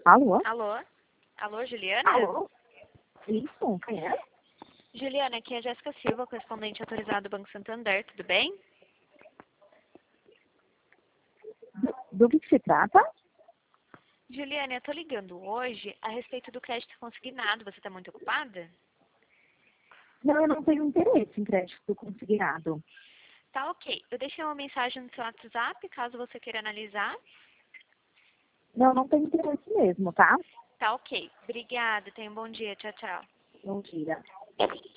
Alô? Alô? Alô, Juliana? Alô? Isso, quem é? Juliana, aqui é a Jéssica Silva, correspondente autorizado do Banco Santander, tudo bem? Do que se trata? Juliana, eu tô ligando hoje a respeito do crédito consignado. Você tá muito ocupada? Não, eu não tenho interesse em crédito consignado. Tá ok. Eu deixei uma mensagem no seu WhatsApp, caso você queira analisar. Não, não tenho interesse mesmo, tá? Tá ok. Obrigada, tenha um bom dia. Tchau, tchau. Bom dia.